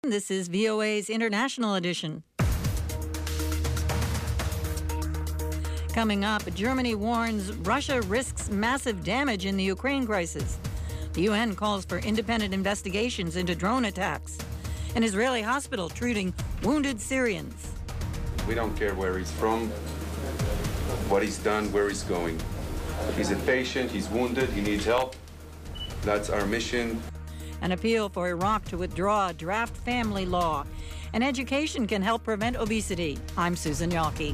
This is VOA's International Edition. Coming up, Germany warns Russia risks massive damage in the Ukraine crisis. The UN calls for independent investigations into drone attacks. An Israeli hospital treating wounded Syrians. We don't care where he's from, what he's done, where he's going. He's a patient, he's wounded, he needs help. That's our mission. An appeal for Iraq to withdraw a draft family law. And education can help prevent obesity. I'm Susan Yawkey.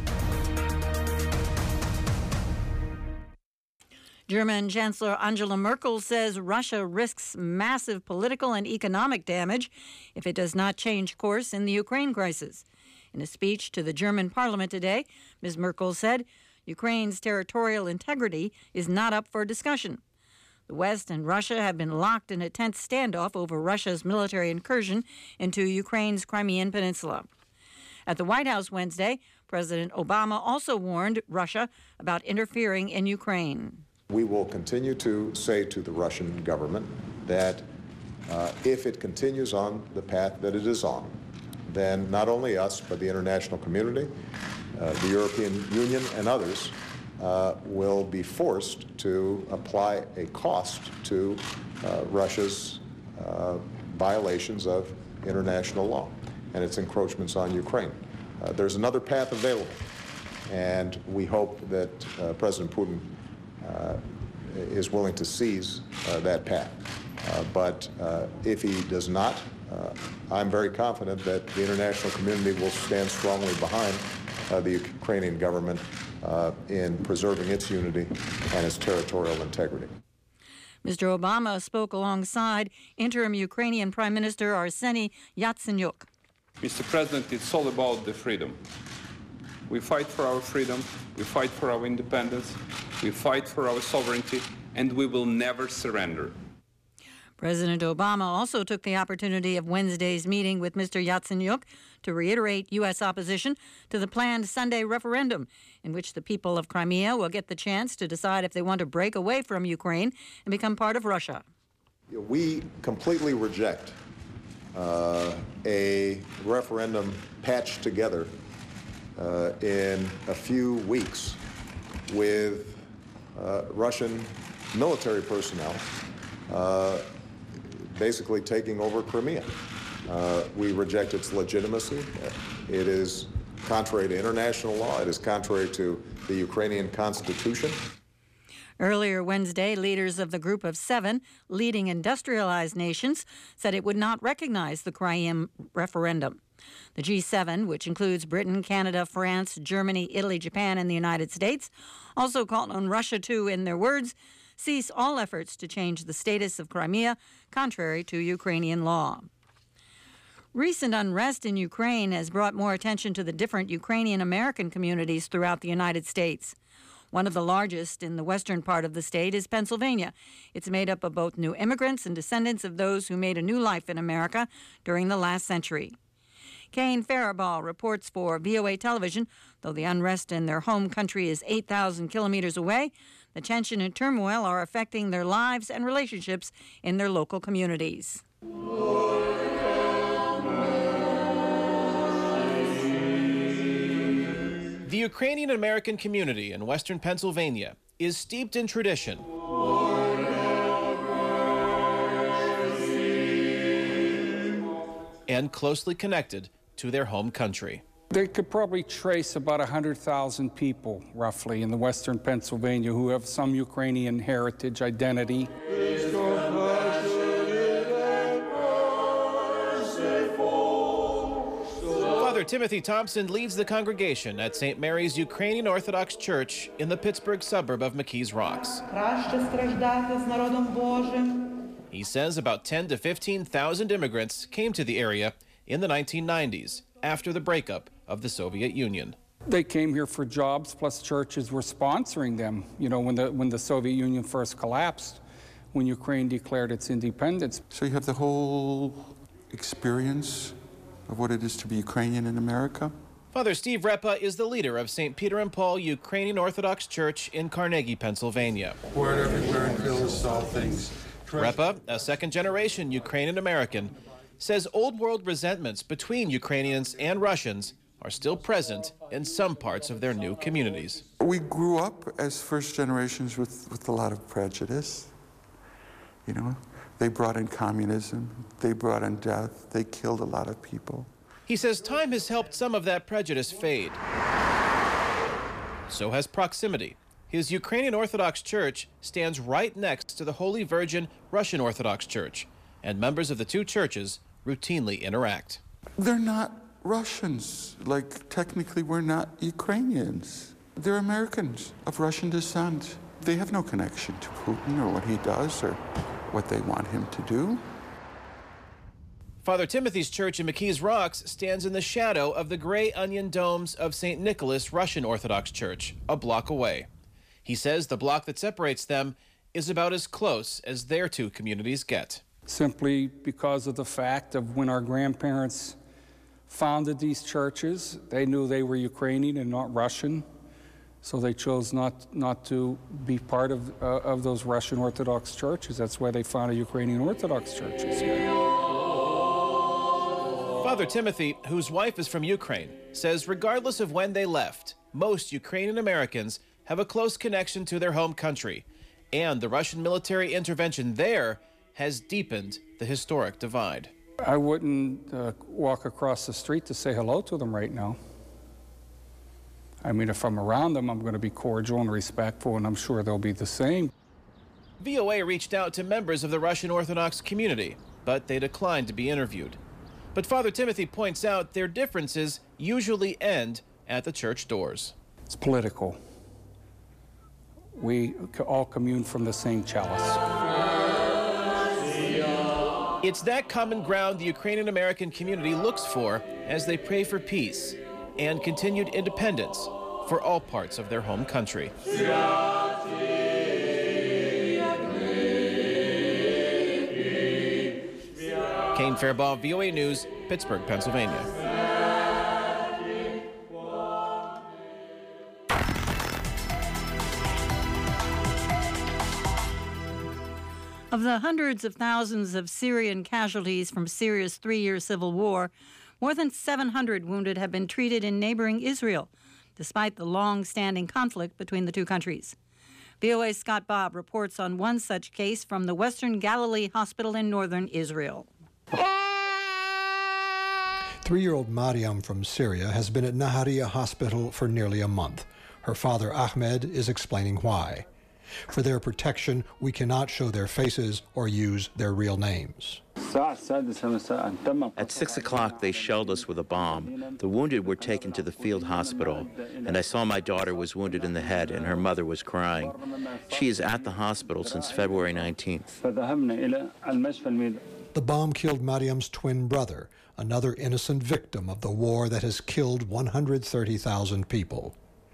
German Chancellor Angela Merkel says Russia risks massive political and economic damage if it does not change course in the Ukraine crisis. In a speech to the German parliament today, Ms. Merkel said Ukraine's territorial integrity is not up for discussion. The West and Russia have been locked in a tense standoff over Russia's military incursion into Ukraine's Crimean Peninsula. At the White House Wednesday, President Obama also warned Russia about interfering in Ukraine. We will continue to say to the Russian government that if it continues on the path that it is on, then not only us, but the international community, the European Union and others will be forced to apply a cost to Russia's violations of international law and its encroachments on Ukraine. There's another path available, and we hope that President Putin is willing to seize that path. But if he does not, I'm very confident that the international community will stand strongly behind the Ukrainian government in preserving its unity and its territorial integrity. Mr. Obama spoke alongside interim Ukrainian Prime Minister Arseny Yatsenyuk. Mr. President, it's all about the freedom. We fight for our freedom, we fight for our independence, we fight for our sovereignty, and we will never surrender. President Obama also took the opportunity of Wednesday's meeting with Mr. Yatsenyuk to reiterate U.S. opposition to the planned Sunday referendum, in which the people of Crimea will get the chance to decide if they want to break away from Ukraine and become part of Russia. We completely reject a referendum patched together in a few weeks with Russian military personnel basically taking over Crimea. We reject its legitimacy. It is contrary to international law. It is contrary to the Ukrainian constitution. Earlier Wednesday, leaders of the Group of Seven, leading industrialized nations, said it would not recognize the Crimean referendum. The G7, which includes Britain, Canada, France, Germany, Italy, Japan, and the United States, also called on Russia to, in their words, cease all efforts to change the status of Crimea, contrary to Ukrainian law. Recent unrest in Ukraine has brought more attention to the different Ukrainian American communities throughout the United States. One of the largest in the western part of the state is Pennsylvania. It's made up of both new immigrants and descendants of those who made a new life in America during the last century. Kane Faribault reports for VOA Television. Though the unrest in their home country is 8,000 kilometers away, the tension and turmoil are affecting their lives and relationships in their local communities. The Ukrainian American community in western Pennsylvania is steeped in tradition and closely connected to their home country. They could probably trace about 100,000 people, roughly, in the western Pennsylvania who have some Ukrainian heritage identity. Father Timothy Thompson leads the congregation at St. Mary's Ukrainian Orthodox Church in the Pittsburgh suburb of McKees Rocks. He says about 10 to 15,000 immigrants came to the area in the 1990s after the breakup of the Soviet Union. They came here for jobs, plus churches were sponsoring them. You know, when the Soviet Union first collapsed, when Ukraine declared its independence. So you have the whole experience of what it is to be Ukrainian in America? Father Steve Repa is the leader of St. Peter and Paul Ukrainian Orthodox Church in Carnegie, Pennsylvania. Word everywhere and fill all things. Repa, a second-generation Ukrainian American, says old world resentments between Ukrainians and Russians are still present in some parts of their new communities. We grew up as first generations with a lot of prejudice. You know, they brought in communism, they brought in death, they killed a lot of people. He says time has helped some of that prejudice fade. So has proximity. His Ukrainian Orthodox Church stands right next to the Holy Virgin Russian Orthodox Church, and members of the two churches routinely interact. They're not Russians. Like, technically, we're not Ukrainians. They're Americans of Russian descent. They have no connection to Putin or what he does or what they want him to do. Father Timothy's church in McKees Rocks stands in the shadow of the gray onion domes of St. Nicholas Russian Orthodox Church, a block away. He says the block that separates them is about as close as their two communities get. Simply because of the fact of when our grandparents founded these churches, they knew they were Ukrainian and not Russian, so they chose not to be part of those Russian Orthodox churches. That's why they founded Ukrainian Orthodox churches here. Father Timothy, whose wife is from Ukraine, says regardless of when they left, most Ukrainian Americans have a close connection to their home country, and the Russian military intervention there has deepened the historic divide. I wouldn't walk across the street to say hello to them right now. I mean, if I'm around them, I'm going to be cordial and respectful, and I'm sure they'll be the same. VOA reached out to members of the Russian Orthodox community, but they declined to be interviewed. But Father Timothy points out their differences usually end at the church doors. It's political. We all commune from the same chalice. It's that common ground the Ukrainian American community looks for as they pray for peace and continued independence for all parts of their home country. Kane Fairbaugh, VOA News, Pittsburgh, Pennsylvania. Of the hundreds of thousands of Syrian casualties from Syria's three-year civil war, more than 700 wounded have been treated in neighboring Israel, despite the long-standing conflict between the two countries. VOA's Scott Bobb reports on one such case from the Western Galilee Hospital in northern Israel. 3-year-old Mariam from Syria has been at Nahariya Hospital for nearly a month. Her father, Ahmed, is explaining why. For their protection, we cannot show their faces or use their real names. At 6 o'clock, they shelled us with a bomb. The wounded were taken to the field hospital, and I saw my daughter was wounded in the head, and her mother was crying. She is at the hospital since February 19th. The bomb killed Mariam's twin brother, another innocent victim of the war that has killed 130,000 people.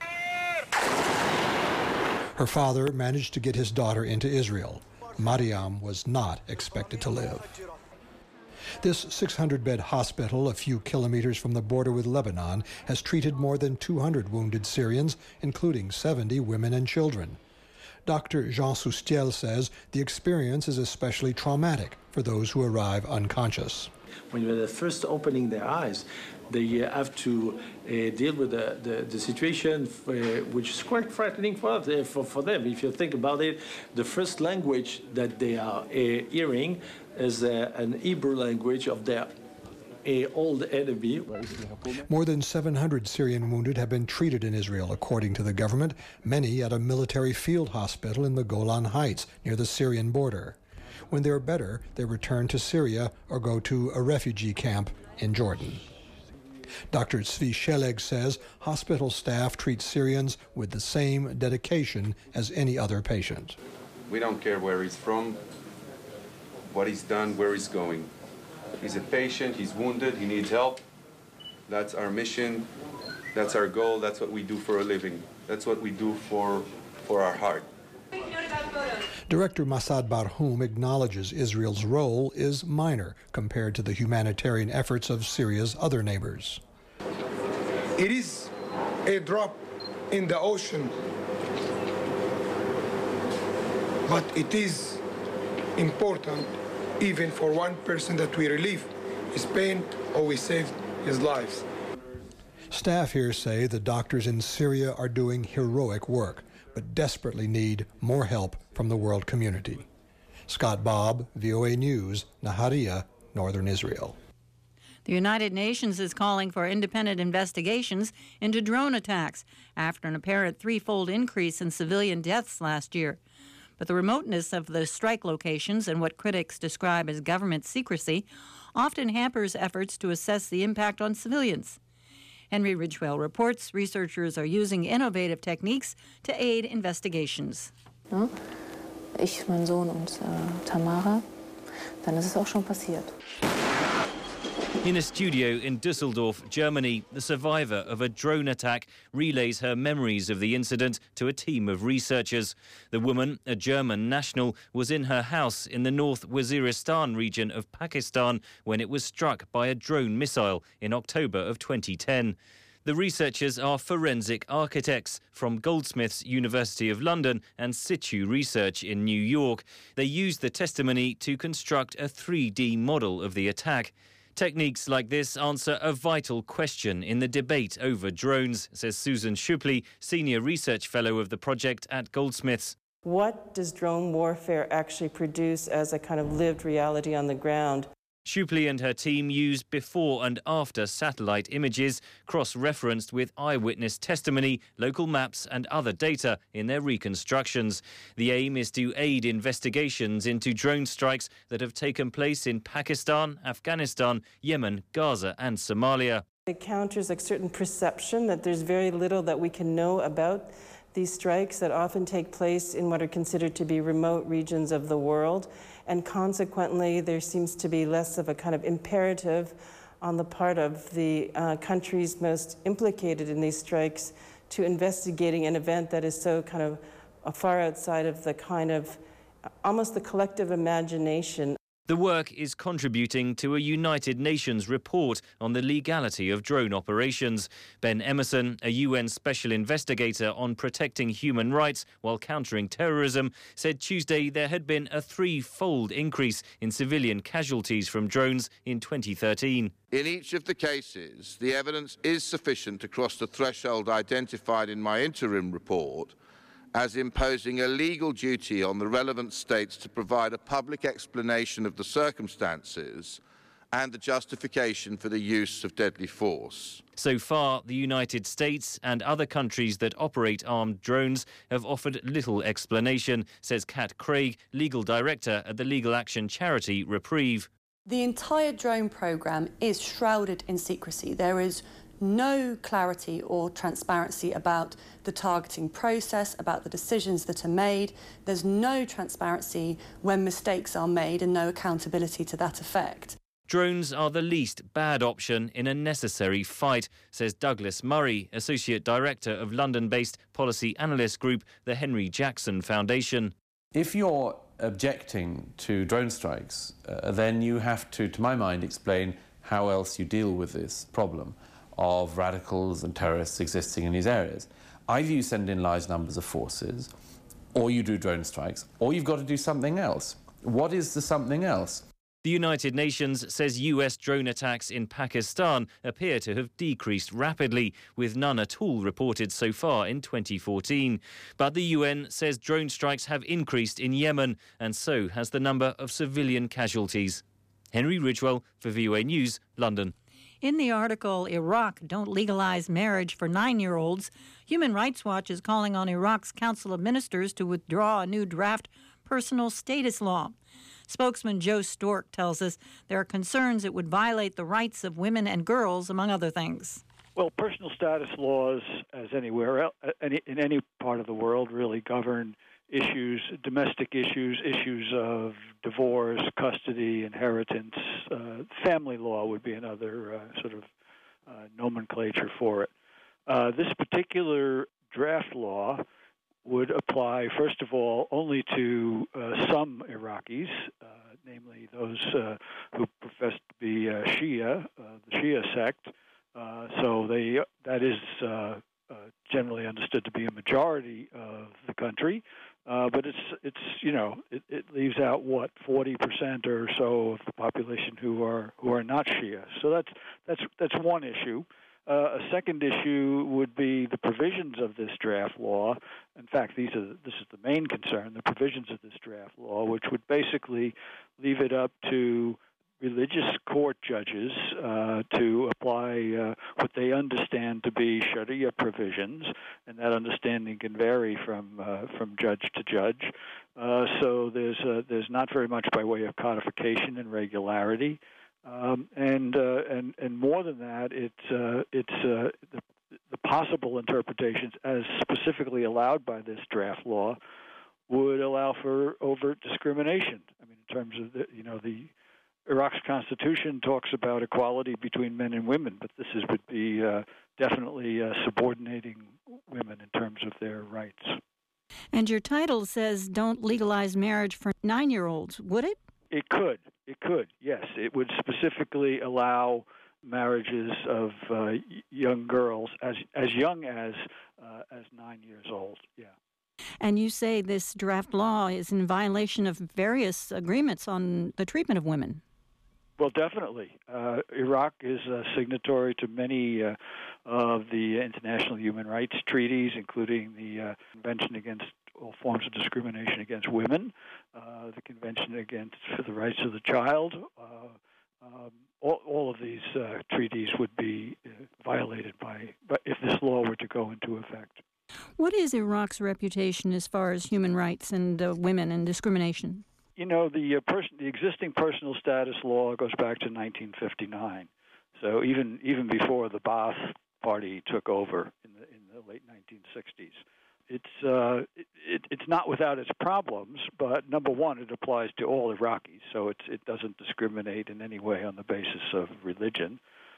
Her father managed to get his daughter into Israel. Mariam was not expected to live. This 600-bed hospital, a few kilometers from the border with Lebanon, has treated more than 200 wounded Syrians, including 70 women and children. Dr. Jean Soustiel says the experience is especially traumatic for those who arrive unconscious. When they're first opening their eyes, they have to deal with the situation, which is quite frightening for them. If you think about it, the first language that they are hearing is an Hebrew language of their old enemy. More than 700 Syrian wounded have been treated in Israel, according to the government, many at a military field hospital in the Golan Heights, near the Syrian border. When they're better, they return to Syria or go to a refugee camp in Jordan. Dr. Tzvi Sheleg says hospital staff treat Syrians with the same dedication as any other patient. We don't care where he's from, what he's done, where he's going. He's a patient, he's wounded, he needs help. That's our mission, that's our goal, that's what we do for a living. That's what we do for our heart. Director Massad Barhoum acknowledges Israel's role is minor compared to the humanitarian efforts of Syria's other neighbors. It is a drop in the ocean, but it is important even for one person that we relieve. his pain or we saved his lives. Staff here say the doctors in Syria are doing heroic work, but desperately need more help from the world community. Scott Bobb, VOA News, Nahariya, Northern Israel. The United Nations is calling for independent investigations into drone attacks after an apparent threefold increase in civilian deaths last year. But the remoteness of the strike locations and what critics describe as government secrecy often hampers efforts to assess the impact on civilians. Henry Ridgwell reports researchers are using innovative techniques to aid investigations. Ich, mein Sohn und Tamara, dann ist es auch schon passiert. In a studio in Düsseldorf, Germany, the survivor of a drone attack relays her memories of the incident to a team of researchers. The woman, a German national, was in her house in the North Waziristan region of Pakistan when it was struck by a drone missile in October of 2010. The researchers are forensic architects from Goldsmiths, University of London and Situ Research in New York. They used the testimony to construct a 3D model of the attack. Techniques like this answer a vital question in the debate over drones, says Susan Schuppli, Senior Research Fellow of the project at Goldsmiths. What does drone warfare actually produce as a kind of lived reality on the ground? Schuppli and her team used before and after satellite images, cross-referenced with eyewitness testimony, local maps and other data in their reconstructions. The aim is to aid investigations into drone strikes that have taken place in Pakistan, Afghanistan, Yemen, Gaza and Somalia. It counters a certain perception that there's very little that we can know about these strikes that often take place in what are considered to be remote regions of the world. And consequently, there seems to be less of a kind of imperative on the part of the countries most implicated in these strikes to investigating an event that is so kind of far outside of the kind of almost the collective imagination. The work is contributing to a United Nations report on the legality of drone operations. Ben Emerson, a UN special investigator on protecting human rights while countering terrorism, said Tuesday there had been a threefold increase in civilian casualties from drones in 2013. In each of the cases, the evidence is sufficient to cross the threshold identified in my interim report as imposing a legal duty on the relevant states to provide a public explanation of the circumstances and the justification for the use of deadly force. So far, the United States and other countries that operate armed drones have offered little explanation, says Kat Craig, legal director at the legal action charity Reprieve. The entire drone programme is shrouded in secrecy. There is no clarity or transparency about the targeting process, about the decisions that are made. There's no transparency when mistakes are made and no accountability to that effect. Drones are the least bad option in a necessary fight, says Douglas Murray, Associate Director of London-based policy analyst group, the Henry Jackson Foundation. If you're objecting to drone strikes, then you have to my mind, explain how else you deal with this problem of radicals and terrorists existing in these areas. Either you send in large numbers of forces, or you do drone strikes, or you've got to do something else. What is the something else? The United Nations says US drone attacks in Pakistan appear to have decreased rapidly, with none at all reported so far in 2014. But the UN says drone strikes have increased in Yemen, and so has the number of civilian casualties. Henry Ridgwell for VOA News, London. In the article, Iraq Don't Legalize Marriage for 9-Year-Olds, Human Rights Watch is calling on Iraq's Council of Ministers to withdraw a new draft personal status law. Spokesman Joe Stork tells us there are concerns it would violate the rights of women and girls, among other things. Well, personal status laws, as anywhere, in any part of the world, really govern issues, domestic issues, issues of divorce, custody, inheritance. Family law would be another sort of nomenclature for it. This particular draft law would apply, first of all, only to some Iraqis, namely those who profess to be Shia, the Shia sect. So that is generally understood to be a majority of the country. But it leaves out 40% or so of the population who are not Shia. So that's one issue. A second issue would be the provisions of this draft law. In fact, this is the main concern: the provisions of this draft law, which would basically leave it up to religious court judges to apply what they understand to be Sharia provisions, and that understanding can vary from judge to judge. So there's not very much by way of codification and regularity, and more than that, it's the possible interpretations as specifically allowed by this draft law would allow for overt discrimination. I mean, in terms of the Iraq's constitution talks about equality between men and women, but this would be definitely subordinating women in terms of their rights. And your title says, "Don't legalize marriage for 9-year-olds," would it? It could, yes. It would specifically allow marriages of young girls as young as 9 years old, yeah. And you say this draft law is in violation of various agreements on the treatment of women. Well, definitely. Iraq is a signatory to many of the international human rights treaties, including the Convention Against All Forms of Discrimination Against Women, the Convention Against the Rights of the Child. All of these treaties would be violated if this law were to go into effect. What is Iraq's reputation as far as human rights and women and discrimination? The existing personal status law goes back to 1959. So even before the Ba'ath Party took over in the late 1960s, it's not without its problems. But number one, it applies to all Iraqis, so it doesn't discriminate in any way on the basis of religion.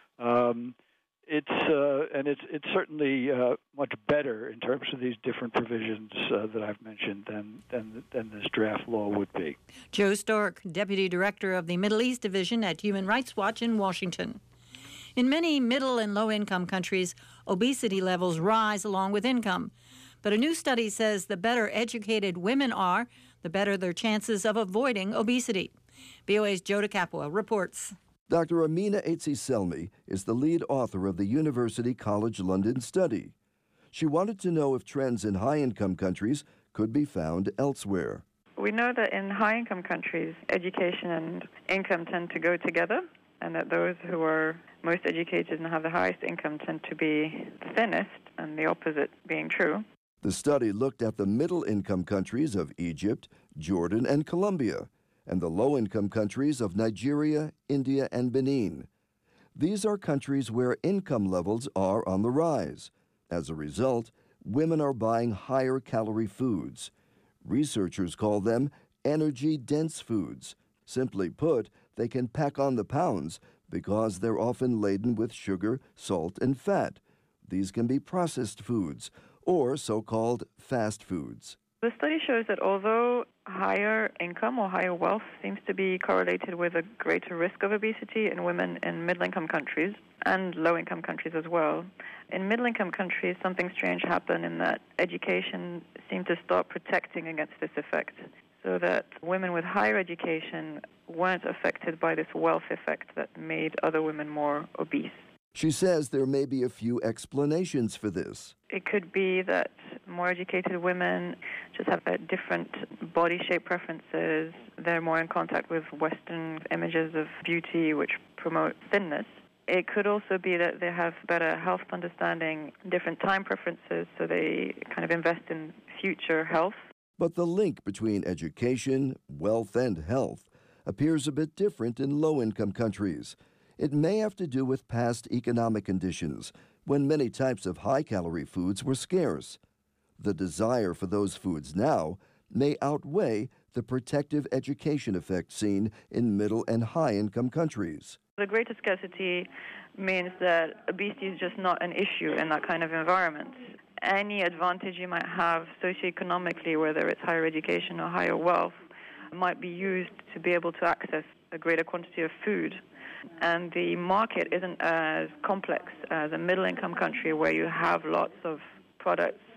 It's certainly much better in terms of these different provisions that I've mentioned than this draft law would be. Joe Stork, Deputy Director of the Middle East Division at Human Rights Watch in Washington. In many middle and low-income countries, obesity levels rise along with income. But a new study says the better educated women are, the better their chances of avoiding obesity. VOA's Joe DeCapua reports. Dr. Amina Etzi-Selmi is the lead author of the University College London study. She wanted to know if trends in high-income countries could be found elsewhere. We know that in high-income countries, education and income tend to go together, and that those who are most educated and have the highest income tend to be the thinnest, and the opposite being true. The study looked at the middle-income countries of Egypt, Jordan, and Colombia, and the low-income countries of Nigeria, India, and Benin. These are countries where income levels are on the rise. As a result, women are buying higher-calorie foods. Researchers call them energy-dense foods. Simply put, they can pack on the pounds because they're often laden with sugar, salt, and fat. These can be processed foods or so-called fast foods. The study shows that although higher income or higher wealth seems to be correlated with a greater risk of obesity in women in middle-income countries and low-income countries as well, in middle-income countries something strange happened in that education seemed to start protecting against this effect, so that women with higher education weren't affected by this wealth effect that made other women more obese. She says there may be a few explanations for this. It could be that more educated women just have different body shape preferences. They're more in contact with Western images of beauty, which promote thinness. It could also be that they have better health understanding, different time preferences, so they kind of invest in future health. But the link between education, wealth, and health appears a bit different in low-income countries. It may have to do with past economic conditions, when many types of high-calorie foods were scarce. The desire for those foods now may outweigh the protective education effect seen in middle and high-income countries. The greater scarcity means that obesity is just not an issue in that kind of environment. Any advantage you might have socioeconomically, whether it's higher education or higher wealth, might be used to be able to access a greater quantity of food. And the market isn't as complex as a middle-income country where you have lots of products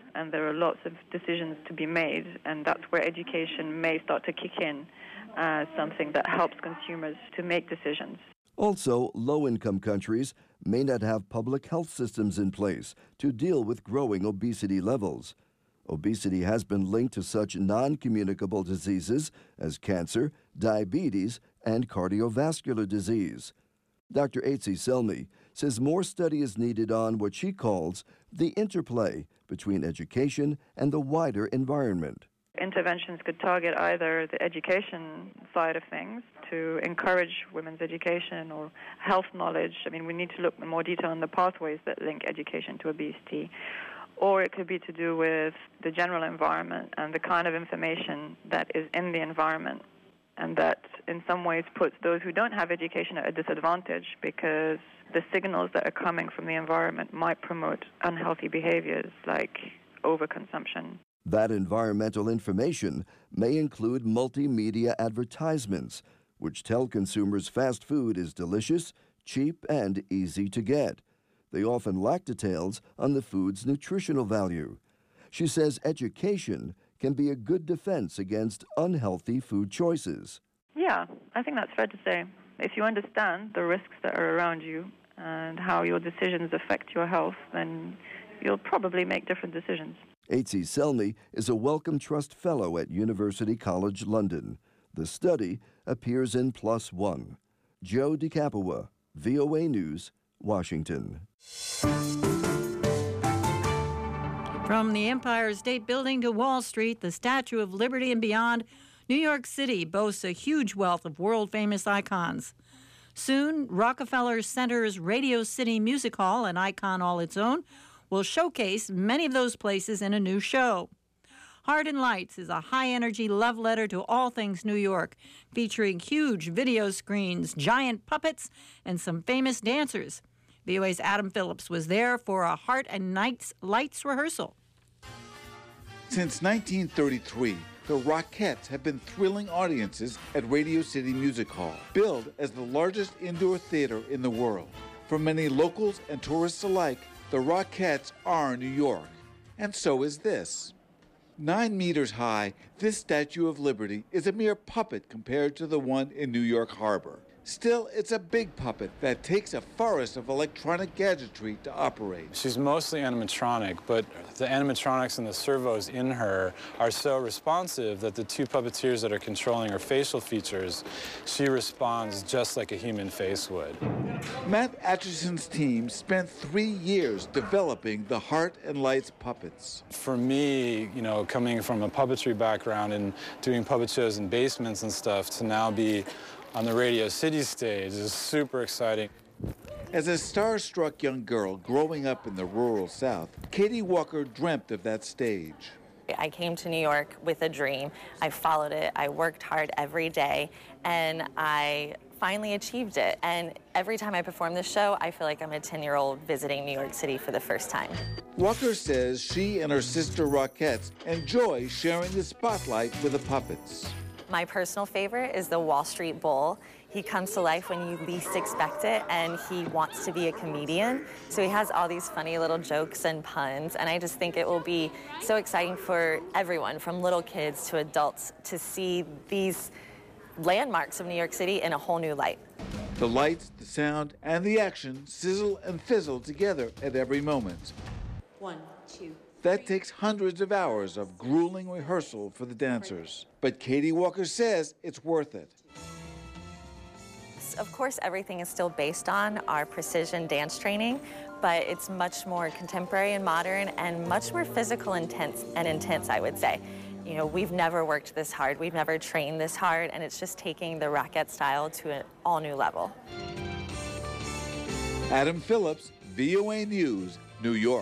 and there are lots of decisions to be made, and that's where education may start to kick in, something that helps consumers to make decisions. Also, low-income countries may not have public health systems in place to deal with growing obesity levels. Obesity has been linked to such non-communicable diseases as cancer, diabetes, and cardiovascular disease. Dr. Etzi Selmi says more study is needed on what she calls the interplay between education and the wider environment. Interventions could target either the education side of things to encourage women's education or health knowledge. I mean, we need to look in more detail on the pathways that link education to obesity. Or it could be to do with the general environment and the kind of information that is in the environment, and that in some ways puts those who don't have education at a disadvantage because the signals that are coming from the environment might promote unhealthy behaviors like overconsumption. That environmental information may include multimedia advertisements, which tell consumers fast food is delicious, cheap, and easy to get. They often lack details on the food's nutritional value. She says education can be a good defense against unhealthy food choices. Yeah, I think that's fair to say. If you understand the risks that are around you and how your decisions affect your health, then you'll probably make different decisions. Etzi Selmi is a Wellcome Trust Fellow at University College London. The study appears in PLOS ONE. Joe DeCapua, VOA News, Washington. From the Empire State Building to Wall Street, the Statue of Liberty and beyond, New York City boasts a huge wealth of world-famous icons. Soon, Rockefeller Center's Radio City Music Hall, an icon all its own, will showcase many of those places in a new show. Heart and Lights is a high-energy love letter to all things New York, featuring huge video screens, giant puppets, and some famous dancers. VOA's Adam Phillips was there for a Heart and Lights rehearsal. Since 1933, the Rockettes have been thrilling audiences at Radio City Music Hall, billed as the largest indoor theater in the world. For many locals and tourists alike, the Rockettes are New York, and so is this. 9 meters high, this Statue of Liberty is a mere puppet compared to the one in New York Harbor. Still, it's a big puppet that takes a forest of electronic gadgetry to operate. She's mostly animatronic, but the animatronics and the servos in her are so responsive that the two puppeteers that are controlling her facial features, she responds just like a human face would. Matt Atchison's team spent 3 years developing the Heart and Lights puppets. For me, you know, coming from a puppetry background and doing puppet shows in basements and stuff, to now be on the Radio City stage is super exciting. As a starstruck young girl growing up in the rural South, Katie Walker dreamt of that stage. I came to New York with a dream. I followed it. I worked hard every day, and I finally achieved it. And every time I perform this show, I feel like I'm a 10-year-old visiting New York City for the first time. Walker says she and her sister Rockettes enjoy sharing the spotlight with the puppets. My personal favorite is the Wall Street Bull. He comes to life when you least expect it, and he wants to be a comedian. So he has all these funny little jokes and puns, and I just think it will be so exciting for everyone, from little kids to adults, to see these landmarks of New York City in a whole new light. The lights, the sound, and the action sizzle and fizzle together at every moment. 1, 2. That takes hundreds of hours of grueling rehearsal for the dancers. But Katie Walker says it's worth it. Of course, everything is still based on our precision dance training, but it's much more contemporary and modern and much more physical intense, I would say. You know, we've never worked this hard, we've never trained this hard, and it's just taking the Rockette style to an all-new level. Adam Phillips, VOA News, New York.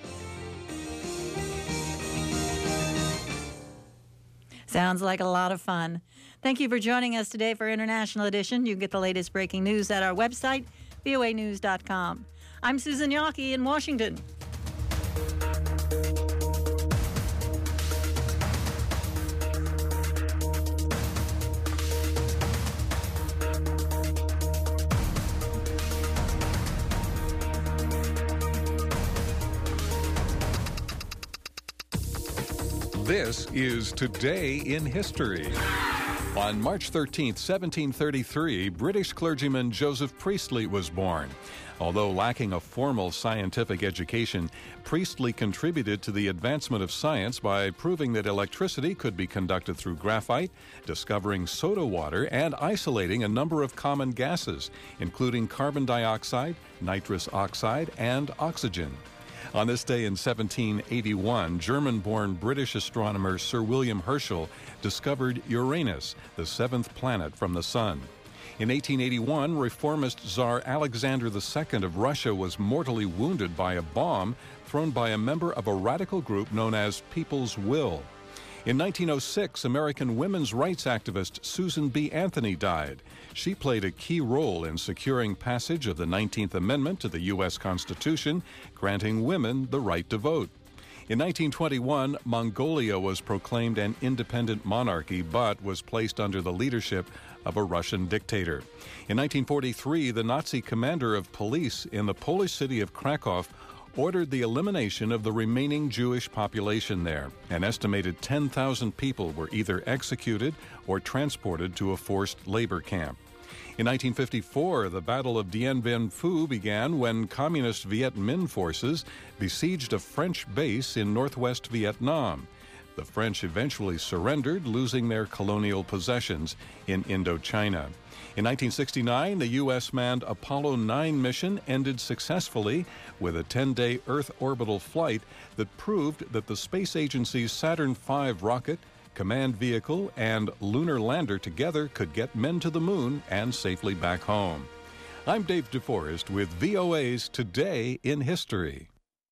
Sounds like a lot of fun. Thank you for joining us today for International Edition. You can get the latest breaking news at our website, voanews.com. I'm Susan Yockey in Washington. This is Today in History. On March 13, 1733, British clergyman Joseph Priestley was born. Although lacking a formal scientific education, Priestley contributed to the advancement of science by proving that electricity could be conducted through graphite, discovering soda water, and isolating a number of common gases, including carbon dioxide, nitrous oxide, and oxygen. On this day in 1781, German-born British astronomer Sir William Herschel discovered Uranus, the seventh planet from the Sun. In 1881, reformist Tsar Alexander II of Russia was mortally wounded by a bomb thrown by a member of a radical group known as People's Will. In 1906, American women's rights activist Susan B. Anthony died. She played a key role in securing passage of the 19th Amendment to the U.S. Constitution, granting women the right to vote. In 1921, Mongolia was proclaimed an independent monarchy but was placed under the leadership of a Russian dictator. In 1943, the Nazi commander of police in the Polish city of Krakow ordered the elimination of the remaining Jewish population there. An estimated 10,000 people were either executed or transported to a forced labor camp. In 1954, the Battle of Dien Bien Phu began when Communist Viet Minh forces besieged a French base in northwest Vietnam. The French eventually surrendered, losing their colonial possessions in Indochina. In 1969, the U.S. manned Apollo 9 mission ended successfully with a 10-day Earth orbital flight that proved that the space agency's Saturn V rocket, command vehicle, and lunar lander together could get men to the moon and safely back home. I'm Dave DeForest with VOA's Today in History.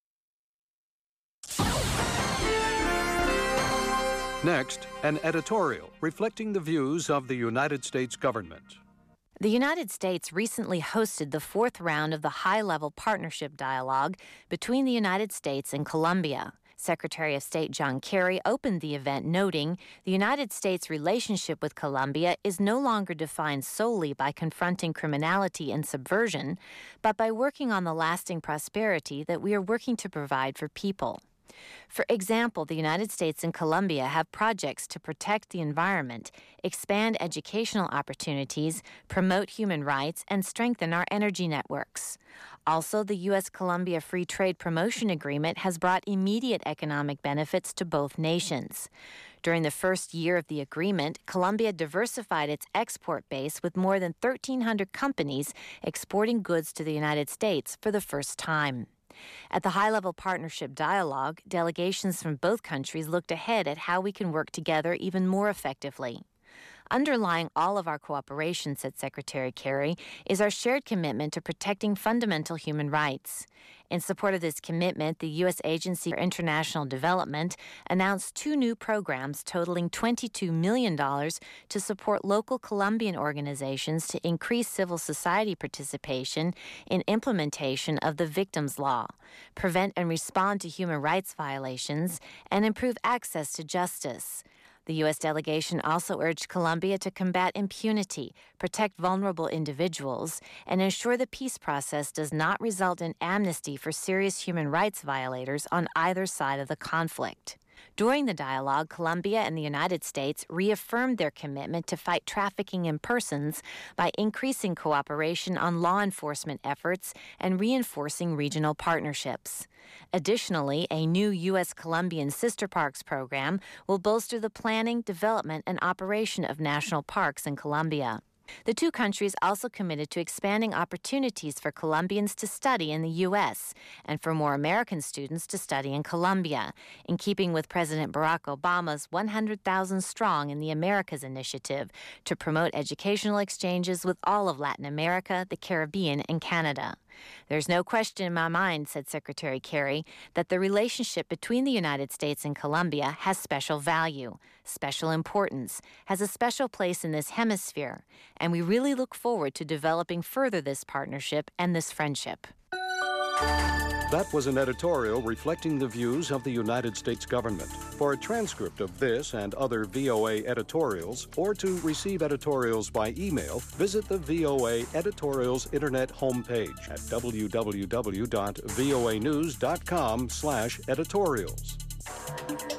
Next, an editorial reflecting the views of the United States government. The United States recently hosted the fourth round of the high-level partnership dialogue between the United States and Colombia. Secretary of State John Kerry opened the event noting the United States' relationship with Colombia is no longer defined solely by confronting criminality and subversion, but by working on the lasting prosperity that we are working to provide for people. For example, the United States and Colombia have projects to protect the environment, expand educational opportunities, promote human rights, and strengthen our energy networks. Also, the U.S.-Colombia Free Trade Promotion Agreement has brought immediate economic benefits to both nations. During the first year of the agreement, Colombia diversified its export base with more than 1,300 companies exporting goods to the United States for the first time. At the high-level partnership dialogue, delegations from both countries looked ahead at how we can work together even more effectively. Underlying all of our cooperation, said Secretary Kerry, is our shared commitment to protecting fundamental human rights. In support of this commitment, the U.S. Agency for International Development announced 2 new programs totaling $22 million to support local Colombian organizations to increase civil society participation in implementation of the Victims' Law, prevent and respond to human rights violations, and improve access to justice. The U.S. delegation also urged Colombia to combat impunity, protect vulnerable individuals, and ensure the peace process does not result in amnesty for serious human rights violators on either side of the conflict. During the dialogue, Colombia and the United States reaffirmed their commitment to fight trafficking in persons by increasing cooperation on law enforcement efforts and reinforcing regional partnerships. Additionally, a new U.S.-Colombian Sister Parks program will bolster the planning, development, and operation of national parks in Colombia. The two countries also committed to expanding opportunities for Colombians to study in the U.S. and for more American students to study in Colombia, in keeping with President Barack Obama's 100,000 Strong in the Americas initiative to promote educational exchanges with all of Latin America, the Caribbean, and Canada. There's no question in my mind, said Secretary Kerry, that the relationship between the United States and Colombia has special value, special importance, has a special place in this hemisphere, and we really look forward to developing further this partnership and this friendship. That was an editorial reflecting the views of the United States government. For a transcript of this and other VOA editorials, or to receive editorials by email, visit the VOA Editorials Internet homepage at www.voanews.com/editorials.